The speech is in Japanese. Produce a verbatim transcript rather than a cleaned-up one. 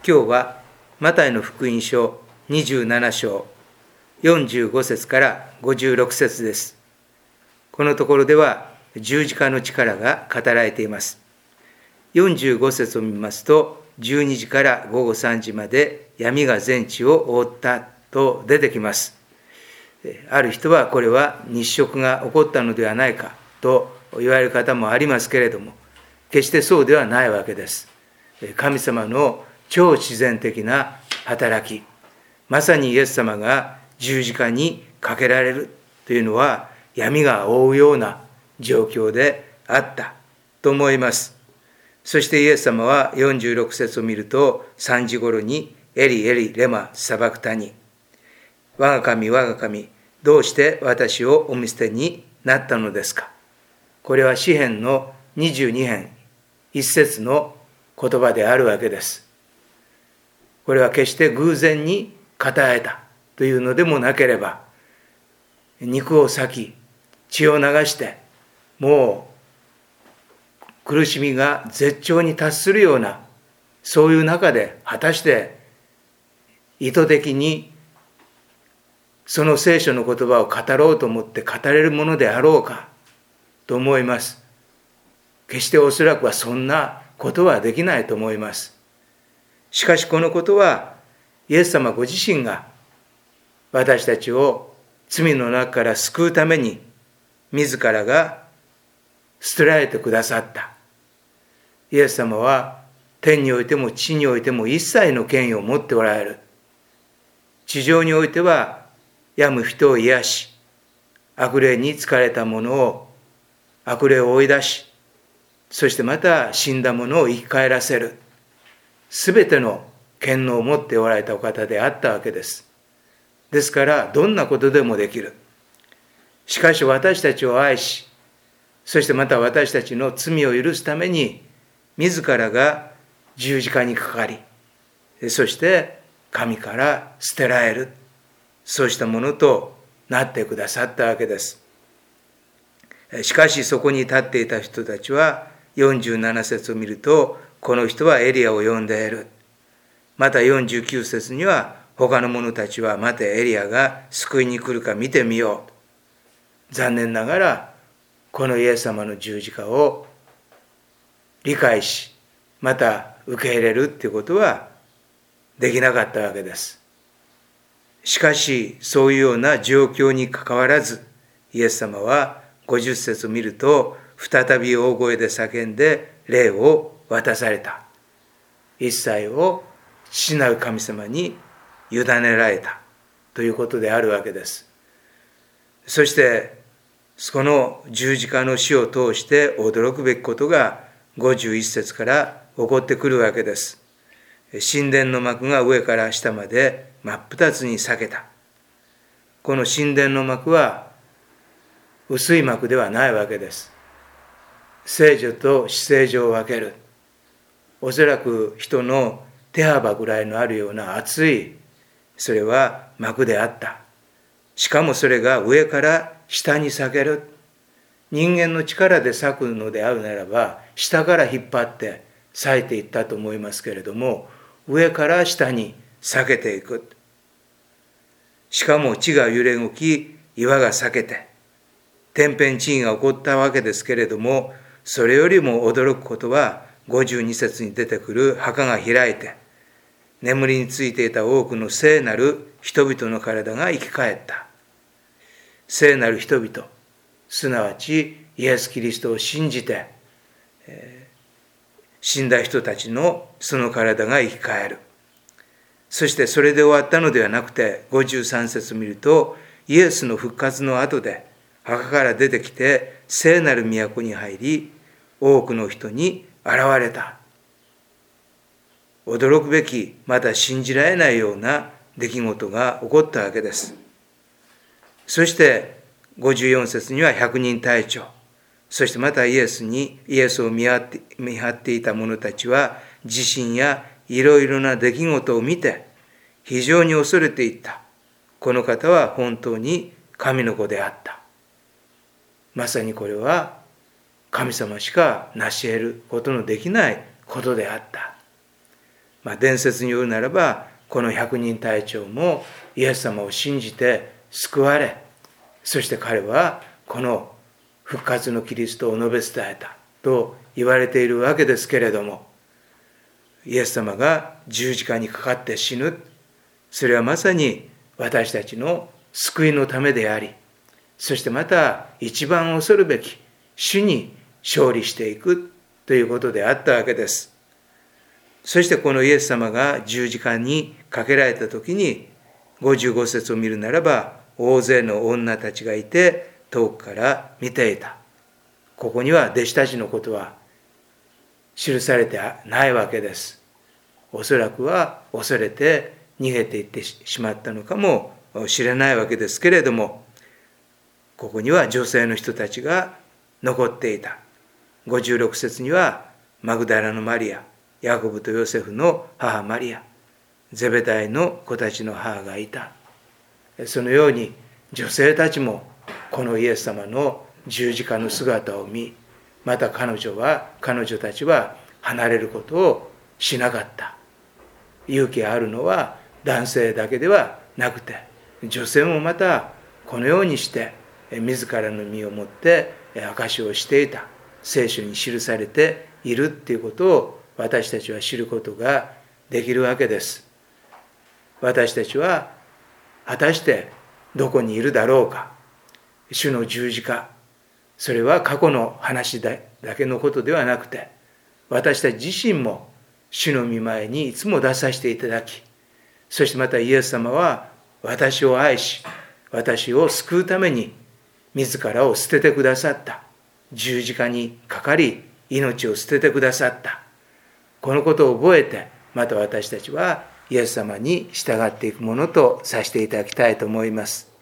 今日はマタイの福音書にじゅうなな章よんじゅうご節からごじゅうろく節です。このところでは十字架の力が語られています。よんじゅうご節を見ますと、じゅうにじからごごさんじまで闇が全地を覆ったと出てきます。ある人はこれは日食が起こったのではないかと言われる方もありますけれども、決してそうではないわけです。神様の超自然的な働き、まさにイエス様が十字架にかけられるというのは闇が覆うような状況であったと思います。そしてイエス様はよんじゅうろく節を見ると、さんじ頃にエリエリレマサバクタニ、我が神我が神、どうして私をお見捨てになったのですか。これは詩編のにじゅうに編一節の言葉であるわけです。これは決して偶然に語られたというのでもなければ、肉を裂き血を流してもう苦しみが絶頂に達するような、そういう中で果たして意図的にその聖書の言葉を語ろうと思って語れるものであろうかと思います。決しておそらくはそんなことはできないと思います。しかしこのことはイエス様ご自身が私たちを罪の中から救うために自らが捨てられてくださった。イエス様は天においても地においても一切の権威を持っておられる。地上においては病む人を癒し、悪霊に疲れた者を悪霊を追い出し、そしてまた死んだ者を生き返らせる、すべての権能を持っておられたお方であったわけです。ですからどんなことでもできる。しかし私たちを愛し、そしてまた私たちの罪を許すために自らが十字架にかかり、そして神から捨てられる、そうしたものとなってくださったわけです。しかしそこに立っていた人たちはよんじゅうなな節を見ると、この人はエリアを呼んでいる。またよんじゅうきゅう節には他の者たちは待て、エリアが救いに来るか見てみよう。残念ながらこのイエス様の十字架を理解し、また受け入れるということはできなかったわけです。しかしそういうような状況にかかわらず、イエス様はごじゅう節を見ると、再び大声で叫んで霊を渡された。一切を父なる神様に委ねられたということであるわけです。そしてその十字架の死を通して驚くべきことがごじゅういち節から起こってくるわけです。神殿の幕が上から下まで真っ二つに裂けた。この神殿の幕は薄い幕ではないわけです。聖女と至聖女を分ける、おそらく人の手幅ぐらいのあるような厚い、それは幕であった。しかもそれが上から下に裂ける。人間の力で裂くのであるならば、下から引っ張って裂いていったと思いますけれども、上から下に裂けていく。しかも地が揺れ動き、岩が裂けて、天変地異が起こったわけですけれども、それよりも驚くことはごじゅうに節に出てくる墓が開いて、眠りについていた多くの聖なる人々の体が生き返った。聖なる人々、すなわちイエス・キリストを信じて、えー、死んだ人たちのその体が生き返る。そしてそれで終わったのではなくて、ごじゅうさん節を見ると、イエスの復活の後で墓から出てきて聖なる都に入り、多くの人に現れた。驚くべき、また信じられないような出来事が起こったわけです。そしてごじゅうよん節には百人隊長、そしてまたイエスにイエスを見張って、見張っていた者たちは地震やいろいろな出来事を見て非常に恐れていった。この方は本当に神の子であった。まさにこれは神様しか成し得ることのできないことであった。 まあ、伝説によるならば、この百人隊長もイエス様を信じて救われ、そして彼はこの復活のキリストを述べ伝えたと言われているわけですけれども、イエス様が十字架にかかって死ぬ、それはまさに私たちの救いのためであり、そしてまた一番恐るべき主に勝利していくということであったわけです。そしてこのイエス様が十字架にかけられた時に、ごじゅうご節を見るならば、大勢の女たちがいて遠くから見ていた。ここには弟子たちのことは記されてないわけです。おそらくは恐れて逃げていってしまったのかもしれないわけですけれども、ここには女性の人たちが残っていた。ごじゅうろく節にはマグダラのマリア、ヤコブとヨセフの母マリア、ゼベダイの子たちの母がいた。そのように女性たちもこのイエス様の十字架の姿を見、また彼女は彼女たちは離れることをしなかった。勇気があるのは男性だけではなくて、女性もまたこのようにして自らの身をもって証しをしていた。聖書に記されているということを私たちは知ることができるわけです。私たちは果たしてどこにいるだろうか。主の十字架、それは過去の話だけのことではなくて、私たち自身も主の御前にいつも出させていただき、そしてまたイエス様は私を愛し、私を救うために自らを捨ててくださった。十字架にかかり命を捨ててくださった。このことを覚えて、また私たちはイエス様に従っていくものとさせていただきたいと思います。